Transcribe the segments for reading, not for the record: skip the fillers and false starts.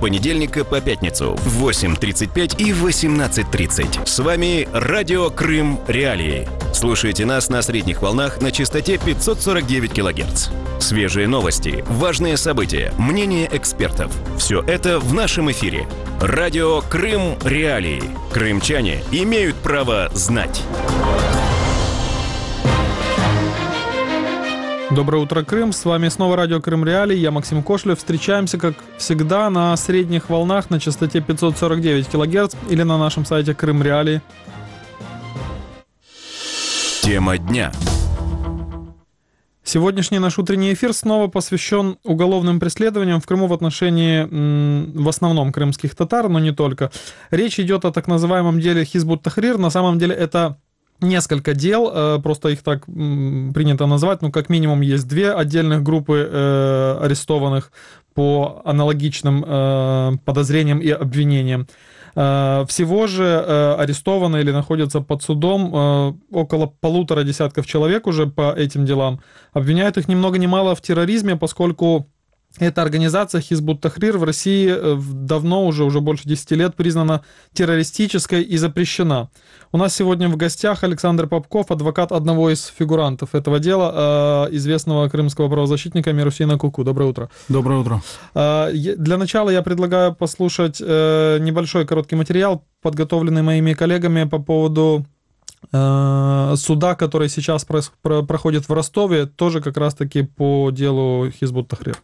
понедельника по пятницу в 8:35 и 18:30. С вами Радио Крым Реалии. Слушайте нас на средних волнах на частоте 549 кГц. Свежие новости, важные события, мнения экспертов. Все это в нашем эфире. Радио Крым Реалии. Крымчане имеют право знать. Доброе утро, Крым. С вами снова Радио Крым Реалии. Я Максим Кошлев. Встречаемся, как всегда, на средних волнах на частоте 549 кГц или на нашем сайте Крым Реалии. Тема дня. Сегодняшний наш утренний эфир снова посвящен уголовным преследованиям в Крыму в отношении, в основном, крымских татар, но не только. Речь идет о так называемом деле Хизбут-Тахрир. На самом деле это несколько дел, просто их так принято назвать, как минимум есть две отдельных группы арестованных по аналогичным подозрениям и обвинениям. Всего же арестованы или находятся под судом около 1,5 десятка человек уже по этим делам. Обвиняют их ни много ни мало в терроризме, поскольку эта организация Хизбут-Тахрир в России давно, уже больше 10 лет, признана террористической и запрещена. У нас сегодня в гостях Александр Попков, адвокат одного из фигурантов этого дела, известного крымского правозащитника Мирусейна Куку. Доброе утро. Доброе утро. Для начала я предлагаю послушать небольшой короткий материал, подготовленный моими коллегами по поводу суда, который сейчас проходит в Ростове, тоже как раз-таки по делу Хизбут-Тахрир.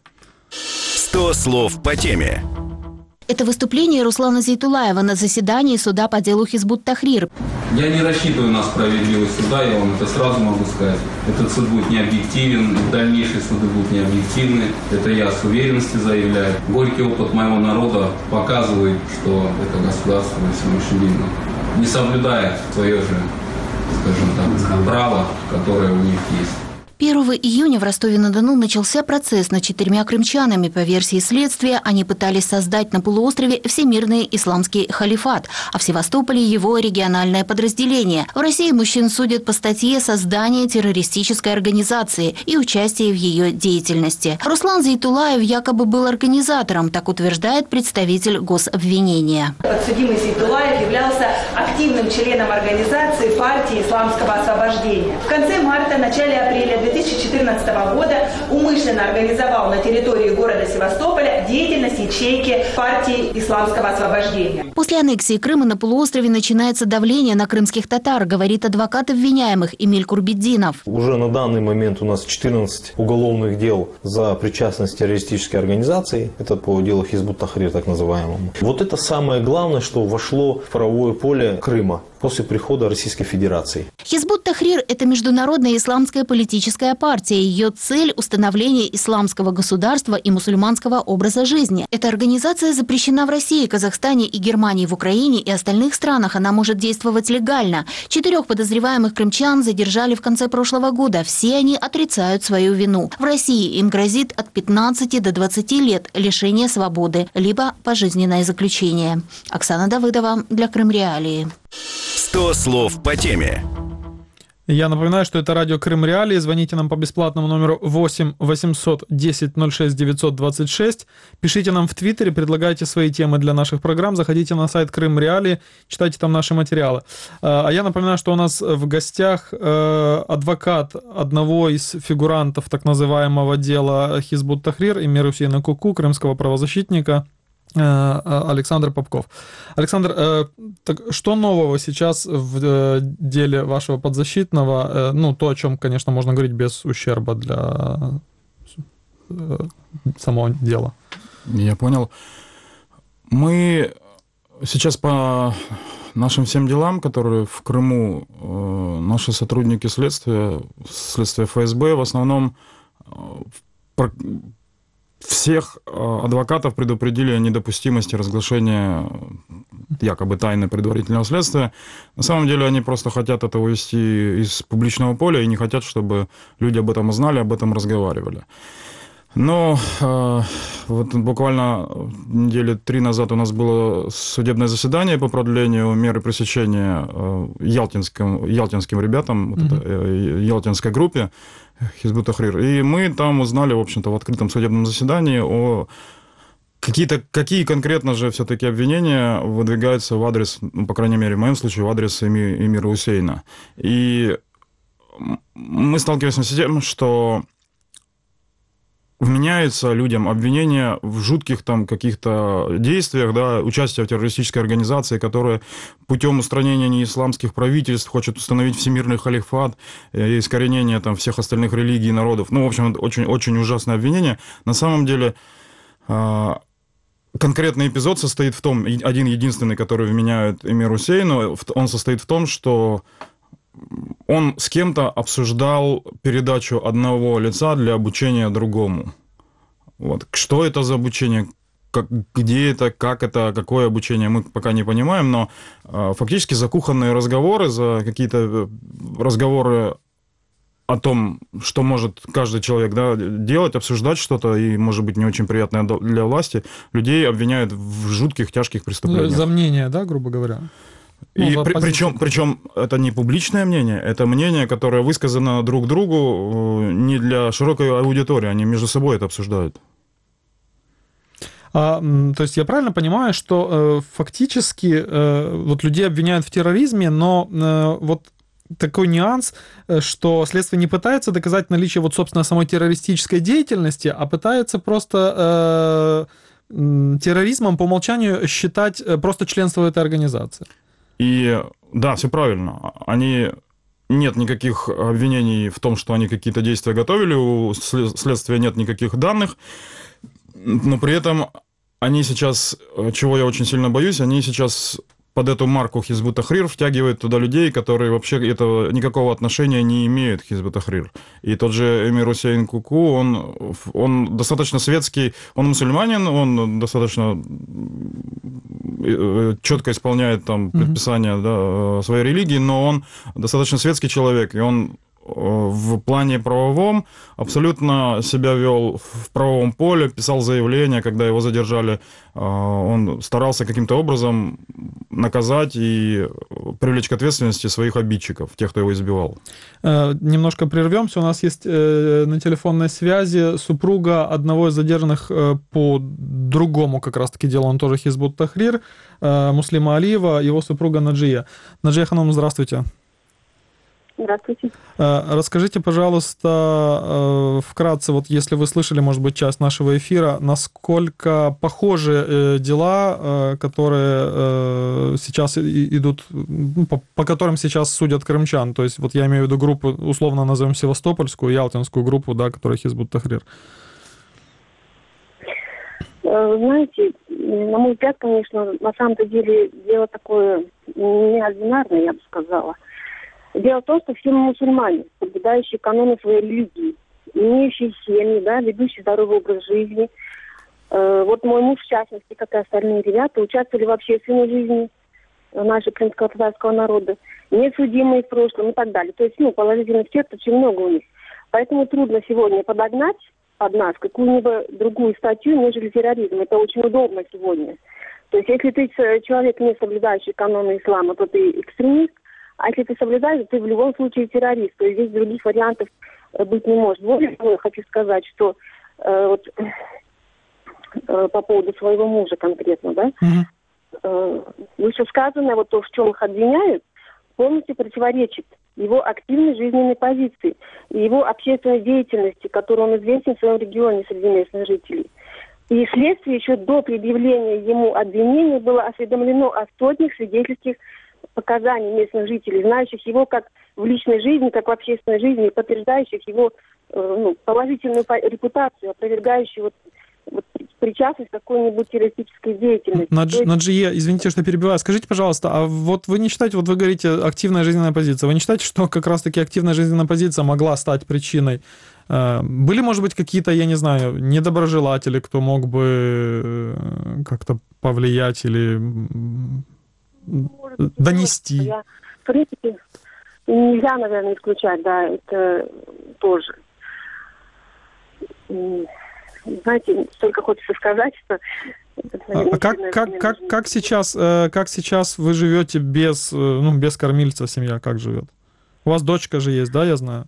100 слов по теме. Это выступление Руслана Зейтулаева на заседании суда по делу Хизбут-Тахрир. Я не рассчитываю на справедливость суда, я вам это сразу могу сказать. Этот суд будет не объективен, дальнейшие суды будут не объективны. Это я с уверенностью заявляю. Горький опыт моего народа показывает, что это государство на сегодняшний день не соблюдает свое же, скажем так, право, которое у них есть. 1 июня в Ростове-на-Дону начался процесс над 4 крымчанами. По версии следствия, они пытались создать на полуострове всемирный исламский халифат, а в Севастополе его региональное подразделение. В России мужчин судят по статье «Создание террористической организации» и участие в ее деятельности. Руслан Зейтулаев якобы был организатором, так утверждает представитель гособвинения. Подсудимый Зейтулаев являлся активным членом организации партии исламского освобождения. В конце марта, начале апреля 2014 года умышленно организовал на территории города Севастополя деятельность ячейки партии исламского освобождения. После аннексии Крыма на полуострове начинается давление на крымских татар, говорит адвокат обвиняемых Эмиль Курбетдинов. Уже на данный момент у нас 14 уголовных дел за причастность к террористической организации. Это по делу Хизбут-Тахрир, так называемому. Вот это самое главное, что вошло в правовое поле Крыма после прихода Российской Федерации. Хизбут-Тахрир – это международная исламская политическая партия. Ее цель – установление исламского государства и мусульманского образа жизни. Эта организация запрещена в России, Казахстане и Германии, в Украине и остальных странах. Она может действовать легально. 4 подозреваемых крымчан задержали в конце прошлого года. Все они отрицают свою вину. В России им грозит от 15 до 20 лет лишения свободы, либо пожизненное заключение. Оксана Давыдова для Крым Реалии. 100 слов по теме. Я напоминаю, что это радио Крым Реалии. Звоните нам по бесплатному номеру 8 800 10 06 926. Пишите нам в Твиттере, предлагайте свои темы для наших программ. Заходите на сайт Крым Реалии, читайте там наши материалы. А я напоминаю, что у нас в гостях адвокат одного из фигурантов так называемого дела Хизбут-Тахрир и Мирусейна Куку, крымского правозащитника, Александр Попков. Александр, так что нового сейчас в деле вашего подзащитного? То, о чем, конечно, можно говорить без ущерба для самого дела. Я понял. Мы сейчас по нашим всем делам, которые в Крыму, наши сотрудники следствия ФСБ в основном всех адвокатов предупредили о недопустимости разглашения якобы тайны предварительного следствия. На самом деле они просто хотят это увести из публичного поля и не хотят, чтобы люди об этом узнали, об этом разговаривали. Но вот буквально недели 3 назад у нас было судебное заседание по продлению меры пресечения ялтинским ребятам, ялтинской группе Хизбут-Тахрир. И мы там узнали, в общем-то, в открытом судебном заседании о Какие конкретно же все-таки обвинения выдвигаются в адрес, ну, по крайней мере, в моем случае, в адрес Эмира Хусейна? И мы сталкиваемся с тем, что вменяются людям обвинения в жутких там каких-то действиях, да, участие в террористической организации, которая путем устранения неисламских правительств хочет установить всемирный халифат и искоренение там всех остальных религий и народов. Ну, в общем, очень, очень ужасное обвинение. На самом деле, конкретный эпизод состоит в том, один единственный, который вменяют Эмиру Хусейну, он состоит в том, что он с кем-то обсуждал передачу одного лица для обучения другому. Вот. Что это за обучение? Где это, как это, какое обучение, мы пока не понимаем, но фактически за кухонные разговоры, за какие-то разговоры о том, что может каждый человек, да, делать, обсуждать что-то, и, может быть, не очень приятное для власти, людей обвиняют в жутких, тяжких преступлениях. За мнение, да, грубо говоря? И причем это не публичное мнение, это мнение, которое высказано друг другу не для широкой аудитории, они между собой это обсуждают. То есть я правильно понимаю, что фактически вот людей обвиняют в терроризме, но вот такой нюанс, что следствие не пытается доказать наличие вот, собственно, самой террористической деятельности, а пытается просто терроризмом по умолчанию считать просто членство этой организации. И да, все правильно. Нет никаких обвинений в том, что они какие-то действия готовили, у следствия нет никаких данных, но при этом они сейчас, чего я очень сильно боюсь, они сейчас под эту марку Хизб ут-Тахрир втягивают туда людей, которые вообще этого никакого отношения не имеют к Хизб ут-Тахрир. И тот же Эмир Хусейн Куку, он достаточно светский, он мусульманин, он достаточно четко исполняет там предписания, да, своей религии, но он достаточно светский человек, и он в плане правовом абсолютно себя вел в правовом поле, писал заявления, когда его задержали, он старался каким-то образом наказать и привлечь к ответственности своих обидчиков, тех, кто его избивал. Немножко прервемся. У нас есть на телефонной связи супруга одного из задержанных по другому как раз-таки делу, он тоже Хизб ут-Тахрир, Муслима Алиева, его супруга Наджия. Наджия Ханум, здравствуйте. Здравствуйте. Расскажите, пожалуйста, вкратце, вот если вы слышали, может быть, часть нашего эфира, насколько похожи дела, которые сейчас идут, по которым сейчас судят крымчан? То есть, вот я имею в виду группу, условно назовем Севастопольскую, Ялтинскую группу, да, которая Хизб ут-Тахрир. Знаете, на мой взгляд, конечно, на самом-то деле дело такое неординарное, я бы сказала. Дело в том, что все мы мусульмане, соблюдающие каноны своей религии, имеющие семьи, да, ведущие здоровый образ жизни. Вот мой муж, в частности, как и остальные ребята, участвовали в общественной жизни нашего крымско-татарского народа, несудимые в прошлом и так далее. То есть, положительных черт очень много у них. Поэтому трудно сегодня подогнать под нас какую-либо другую статью, нежели терроризм. Это очень удобно сегодня. То есть, если ты человек, не соблюдающий каноны ислама, то ты экстремист. А если ты соблюдаешь, ты в любом случае террорист. То есть здесь других вариантов быть не может. Более того, я хочу сказать, что по поводу своего мужа конкретно, да, вышесказанное, вот то, в чем их обвиняют, полностью противоречит его активной жизненной позиции и его общественной деятельности, которой он известен в своем регионе среди местных жителей. И следствие еще до предъявления ему обвинений было осведомлено о сотнях свидетельских показаний местных жителей, знающих его как в личной жизни, так в общественной жизни, подтверждающих его положительную репутацию, опровергающих причастность к какой-нибудь террористической деятельности. Наджия, извините, что перебиваю. Скажите, пожалуйста, а вот вы не считаете, вот вы говорите активная жизненная позиция, вы не считаете, что как раз-таки активная жизненная позиция могла стать причиной? Были, может быть, какие-то, я не знаю, недоброжелатели, кто мог бы как-то повлиять или донести? В принципе, нельзя, наверное, исключать, да, это тоже. Знаете, только хочется сказать, что... Как сейчас вы живете без кормильца, семья как живет? У вас дочка же есть, да, я знаю?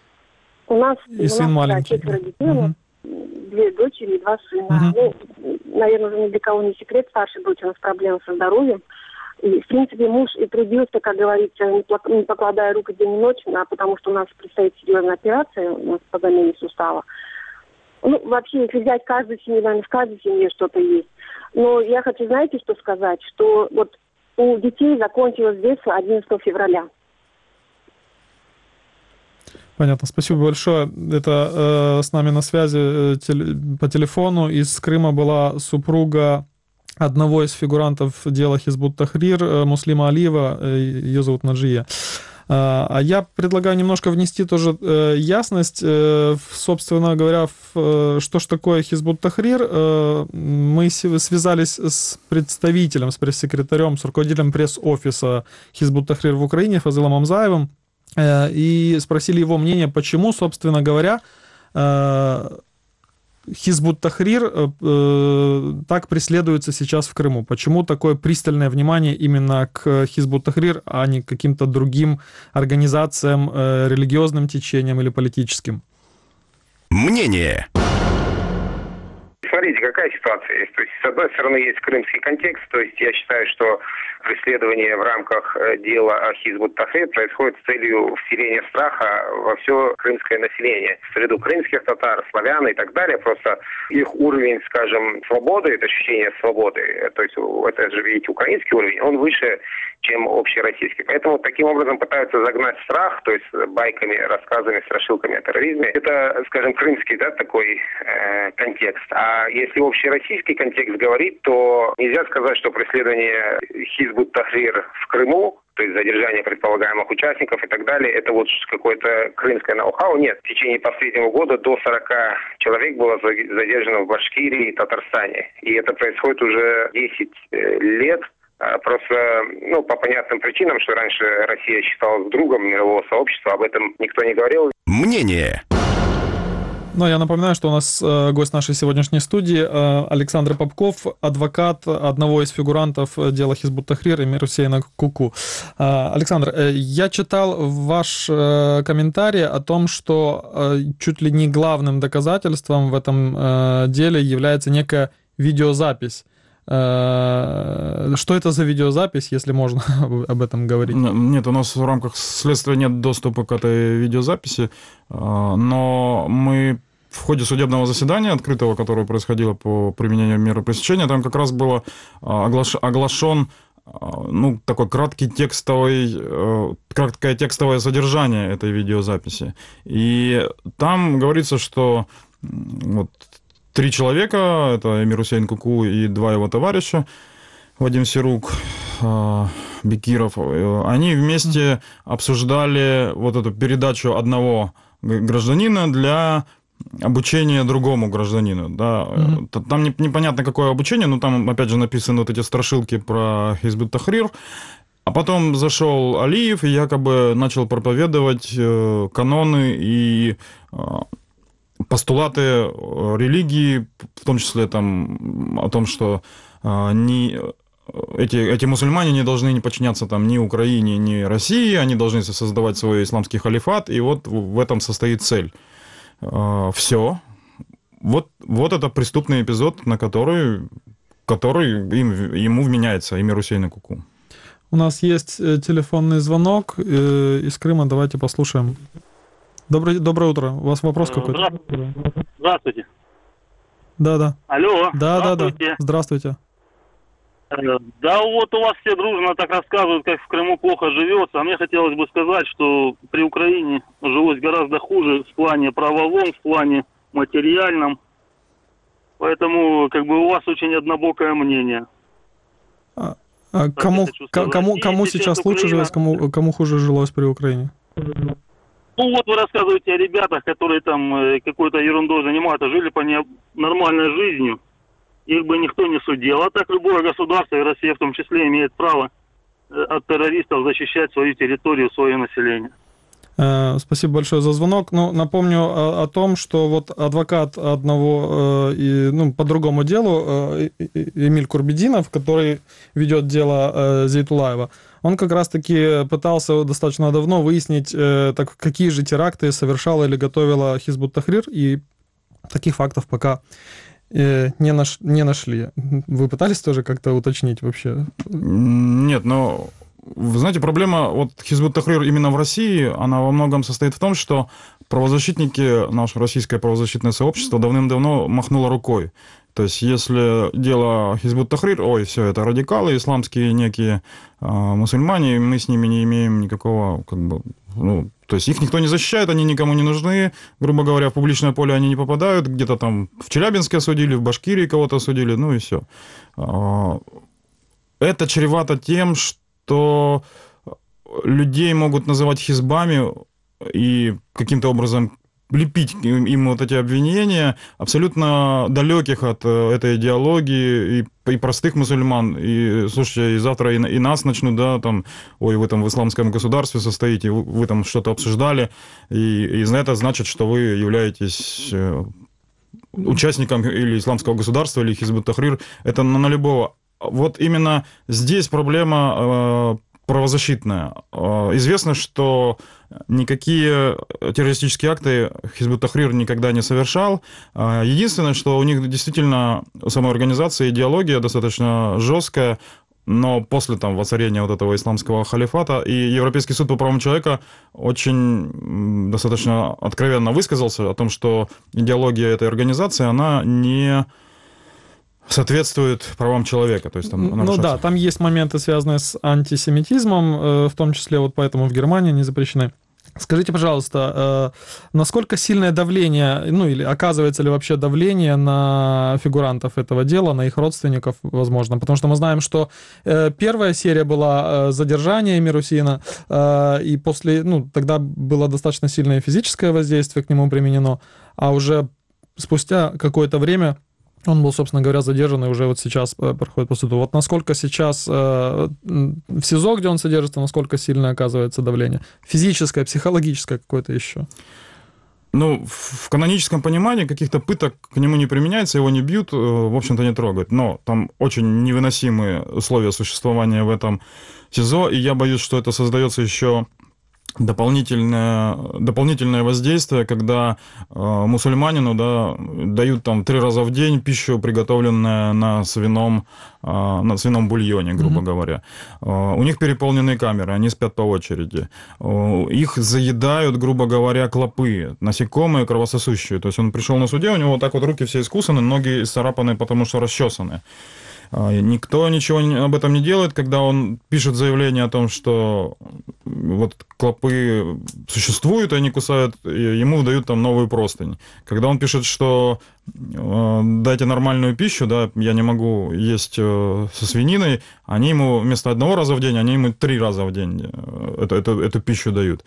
У нас сын маленький. 4 детей, 2 дочери и 2 сына. наверное, уже ни для кого не секрет, старшей дочери у нас проблемы со здоровьем. И, в принципе, муж и трудился, как говорится, не покладая рук день и ночь, потому что у нас предстоит серьезная операция у нас по замене сустава. Ну, вообще, если взять каждую семью, наверное, в каждой семье что-то есть. Но я хочу, знаете, что сказать? Что вот у детей закончилось детство 11 февраля. Понятно, спасибо большое. Это с нами на связи по телефону из Крыма была супруга одного из фигурантов дела Хизбут Тахрир, Муслима Алиева, ее зовут Наджия. А я предлагаю немножко внести тоже ясность, собственно говоря, что ж такое Хизбут Тахрир. Мы связались с представителем, с пресс-секретарем, с руководителем пресс-офиса Хизбут Тахрир в Украине Фазилом Амзаевым и спросили его мнение, почему, собственно говоря, Хизбут Тахрир так преследуется сейчас в Крыму? Почему такое пристальное внимание именно к Хизбут Тахрир, а не к каким-то другим организациям, религиозным течениям или политическим? Мнение. Смотрите, какая ситуация есть. То есть, с одной стороны, есть крымский контекст, то есть я считаю, что преследование в рамках дела о Хизбут Тахрир происходит с целью вселения страха во все крымское население. В среду крымских татар, славян и так далее. Просто их уровень, скажем, свободы, это ощущение свободы, то есть это же, видите, украинский уровень, он выше, чем общероссийский. Поэтому таким образом пытаются загнать страх, то есть байками, рассказами, страшилками о терроризме. Это, скажем, крымский, да, такой контекст. А если общероссийский контекст говорит, то нельзя сказать, что преследование Хизбут Тахрир в Крыму, то есть задержание предполагаемых участников и так далее, это вот какое-то крымское ноу-хау. Нет, в течение последнего года до 40 человек было задержано в Башкирии и Татарстане. И это происходит уже 10 лет. Просто, по понятным причинам, что раньше Россия считалась другом мирового сообщества, об этом никто не говорил. Мнение. Ну, я напоминаю, что у нас гость нашей сегодняшней студии Александр Попков, адвокат одного из фигурантов дела Хизбут Тахрир Эмир Хусейна Куку. Александр, я читал ваш комментарий о том, что чуть ли не главным доказательством в этом деле является некая видеозапись. Что это за видеозапись, если можно об этом говорить? Нет, у нас в рамках следствия нет доступа к этой видеозаписи, но мы в ходе судебного заседания открытого, которое происходило по применению меры пресечения, там как раз было оглашен такой краткое текстовое содержание этой видеозаписи. И там говорится, что вот 3 человека, это Эмир Хусейн Куку и 2 его товарища, Вадим Сирук, Бекиров, они вместе обсуждали вот эту передачу одного гражданина для обучения другому гражданину. Да. Там непонятно, какое обучение, но там, опять же, написаны вот эти страшилки про Хизбут Тахрир. А потом зашел Алиев и якобы начал проповедовать каноны и постулаты религии, в том числе там, о том, что эти мусульмане не должны не подчиняться там, ни Украине, ни России, они должны создавать свой исламский халифат, и вот в этом состоит цель. Все. Вот это преступный эпизод, на который ему вменяется Эмир Хусейн Куку. У нас есть телефонный звонок из Крыма, давайте послушаем. Доброе утро. У вас вопрос какой-то? Здравствуйте. Да. Алло. Да. Здравствуйте. Да, вот у вас все дружно так рассказывают, как в Крыму плохо живется. А мне хотелось бы сказать, что при Украине жилось гораздо хуже в плане правовом, в плане материальном. Поэтому у вас очень однобокое мнение. Кому сейчас лучше жилось, кому хуже жилось при Украине? Ну вот вы рассказываете о ребятах, которые там какой-то ерундой занимаются, жили по нормальной жизнью. Их бы никто не судил. А так любое государство, и Россия в том числе, имеет право от террористов защищать свою территорию, свое население. Спасибо большое за звонок. Напомню о том, что вот адвокат одного, по другому делу, Эмиль Курбединов, который ведет дело Зейтулаева, он как раз-таки пытался достаточно давно выяснить, какие же теракты совершала или готовила Хизбут Тахрир, и таких фактов пока не нашли. Вы пытались тоже как-то уточнить вообще? Нет, но, вы знаете, проблема вот Хизбут Тахрир именно в России, она во многом состоит в том, что правозащитники, наше российское правозащитное сообщество давным-давно махнуло рукой. То есть, если дело Хизбут Тахрир, ой, все, это радикалы, исламские некие мусульмане, мы с ними не имеем никакого, как бы, ну, то есть их никто не защищает, они никому не нужны, грубо говоря, в публичное поле они не попадают, где-то там в Челябинске осудили, в Башкирии кого-то осудили, ну и все. Это чревато тем, что людей могут называть хизбами и каким-то образом лепить им вот эти обвинения, абсолютно далеких от этой идеологии и простых мусульман. И, слушайте, и завтра и нас начнут, да, там, ой, вы там в исламском государстве состоите, вы там что-то обсуждали, и это значит, что вы являетесь участником или исламского государства, или Хизбут Тахрир. Это на любого. Вот именно здесь проблема правозащитная. Известно, что никакие террористические акты Хизбут Тахрир никогда не совершал. Единственное, что у них действительно у самой организации идеология достаточно жесткая, но после там воцарения вот этого исламского халифата и Европейский суд по правам человека очень достаточно откровенно высказался о том, что идеология этой организации, она не соответствует правам человека. То есть там ну да, там есть моменты, связанные с антисемитизмом, в том числе вот поэтому в Германии они запрещены. Скажите, пожалуйста, насколько сильное давление, ну или оказывается ли вообще давление на фигурантов этого дела, на их родственников, возможно? Потому что мы знаем, что первая серия была задержание Эмира Хусейна, и после, ну, тогда было достаточно сильное физическое воздействие к нему применено, а уже спустя какое-то время он был, собственно говоря, задержан и уже вот сейчас проходит по суду. Вот насколько сейчас в СИЗО, где он содержится, насколько сильно оказывается давление? Физическое, психологическое какое-то еще? Ну, в каноническом понимании каких-то пыток к нему не применяется, его не бьют, в общем-то, не трогают. Но там очень невыносимые условия существования в этом СИЗО, и я боюсь, что это создается еще дополнительное воздействие, когда мусульманину, да, дают там 3 раза в день пищу, приготовленную на свином бульоне, грубо говоря. У них переполненные камеры, они спят по очереди. Их заедают, грубо говоря, клопы, насекомые кровососущие. То есть он пришел на суде, у него вот так вот руки все искусаны, ноги исцарапаны, потому что расчесаны. Никто ничего об этом не делает, когда он пишет заявление о том, что вот клопы существуют, и они кусают, ему выдают там новую простынь. Когда он пишет, что дайте нормальную пищу, да, я не могу есть со свининой, они ему вместо 1 раза в день, они ему 3 раза в день эту пищу дают.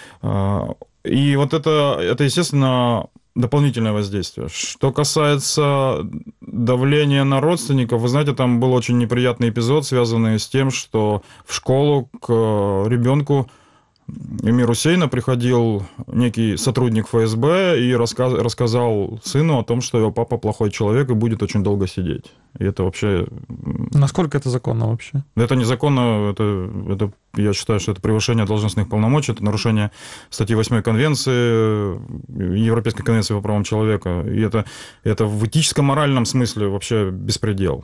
И вот это естественно, дополнительное воздействие. Что касается давления на родственников, вы знаете, там был очень неприятный эпизод, связанный с тем, что в школу к ребенку Эмира Хусейна приходил некий сотрудник ФСБ и рассказал сыну о том, что его папа плохой человек и будет очень долго сидеть. И это вообще... Насколько это законно вообще? Это незаконно, это я считаю, что это превышение должностных полномочий, это нарушение статьи 8 Конвенции, Европейской конвенции по правам человека. И это в этическо-моральном смысле вообще беспредел.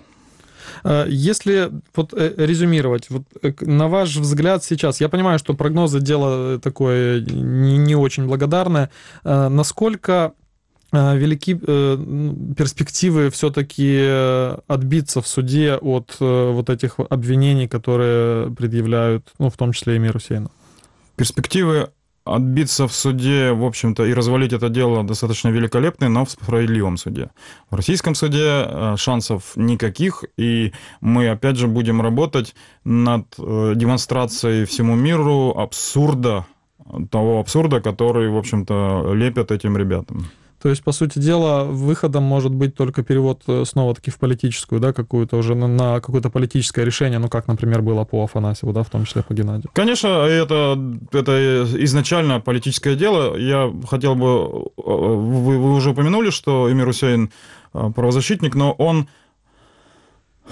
Если вот резюмировать, вот на ваш взгляд сейчас, я понимаю, что прогнозы дело такое не очень благодарное, насколько велики перспективы все-таки отбиться в суде от вот этих обвинений, которые предъявляют, ну, в том числе и Эмиру Хусейну? Перспективы отбиться в суде, в общем-то, и развалить это дело достаточно великолепные, но в справедливом суде. В российском суде шансов никаких, и мы, опять же, будем работать над демонстрацией всему миру абсурда, того абсурда, который, в общем-то, лепят этим ребятам. То есть, по сути дела, выходом может быть только перевод снова-таки в политическую, да, какую-то уже на какое-то политическое решение, ну, как, например, было по Афанасьеву, да, в том числе по Геннадию. Конечно, это изначально политическое дело. Я хотел бы... Вы уже упомянули, что Эмир Хусейн правозащитник, но он...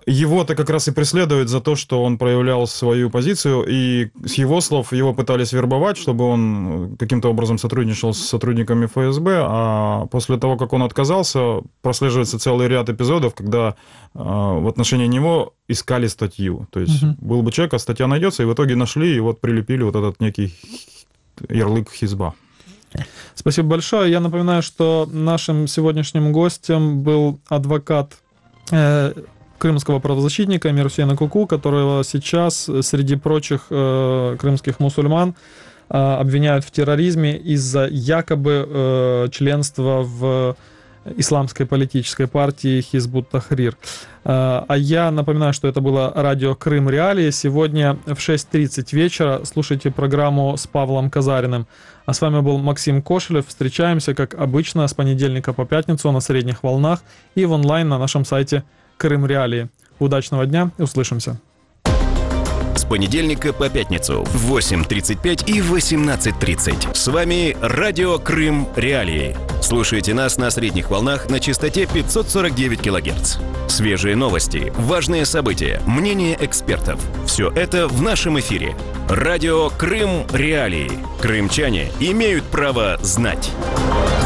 его-то как раз и преследуют за то, что он проявлял свою позицию, и с его слов его пытались вербовать, чтобы он каким-то образом сотрудничал с сотрудниками ФСБ, а после того, как он отказался, прослеживается целый ряд эпизодов, когда в отношении него искали статью. То есть был бы человек, а статья найдется, и в итоге нашли, и вот прилепили вот этот некий ярлык Хизба. Спасибо большое. Я напоминаю, что нашим сегодняшним гостем был адвокат крымского правозащитника Эмир Хусейн Акуку, которого сейчас среди прочих крымских мусульман обвиняют в терроризме из-за якобы членства в исламской политической партии Хизбут Тахрир. А я напоминаю, что это было радио Крым Реалии. Сегодня в 6:30 вечера слушайте программу с Павлом Казариным. А с вами был Максим Кошелев. Встречаемся, как обычно, с понедельника по пятницу на средних волнах и в онлайн на нашем сайте Крым Реалии. Удачного дня, услышимся. С понедельника по пятницу в 8:35 и 18:30. С вами радио Крым Реалии. Слушайте нас на средних волнах на частоте 549 кГц. Свежие новости, важные события, мнения экспертов. Все это в нашем эфире. Радио Крым Реалии. Крымчане имеют право знать.